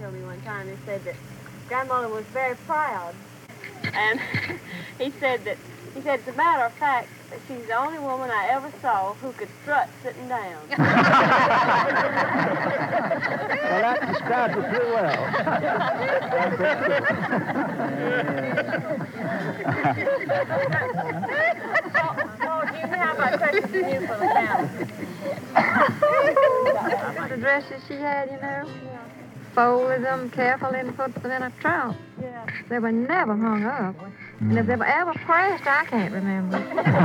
told me one time. He said that grandmother was very proud. And he said, as a matter of fact, that she's the only woman I ever saw who could strut sitting down. Well, that describes it pretty well. Oh, Jimmy, how about touching you for the count? The dresses she had, you know, folded them carefully and put them in a trunk. Yeah. They were never hung up. And if they were ever pressed, I can't remember.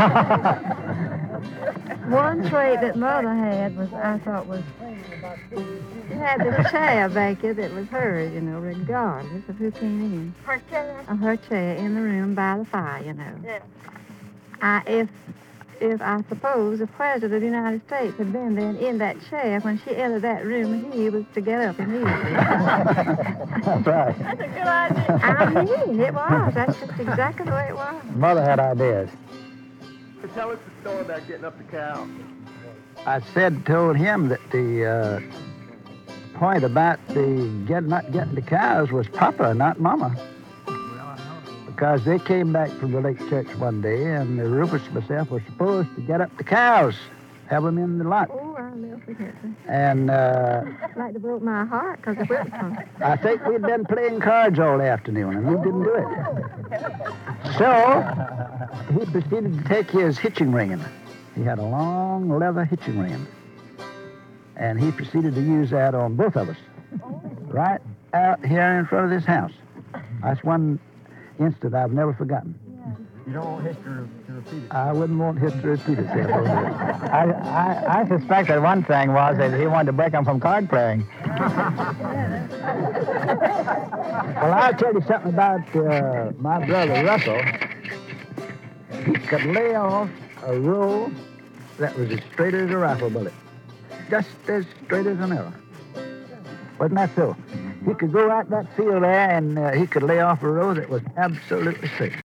One trait that Mother had she had this chair back here that was hers, you know, regardless of who came in. Her chair? Her chair in the room by the fire, you know. Yeah. If I suppose the President of the United States had been there in that chair when she entered that room, he was to get up immediately. That's right. That's a good idea. I mean, it was. That's just exactly the way it was. Mother had ideas. Tell us the story about getting up the cow. I told him that the point about not getting the cows was Papa, not Mama. Because they came back from the Lake Church one day, and Rufus and myself were supposed to get up the cows, have them in the lot. Oh, I'll never forget that. And It's like it broke my heart because the whip come. I think we'd been playing cards all afternoon, and we didn't do it. So he proceeded to take his hitching rein. He had a long leather hitching rein. And he proceeded to use that on both of us, right out here in front of this house. That's one instant I've never forgotten. You don't want history to repeat it. I wouldn't want history to repeat itself. I suspect that one thing was that he wanted to break him from card playing. Well, I'll tell you something about my brother Russell. He could lay off a row that was as straight as a rifle bullet. Just as straight as an arrow. Wasn't that so? He could go out that field there and he could lay off a row that was absolutely straight.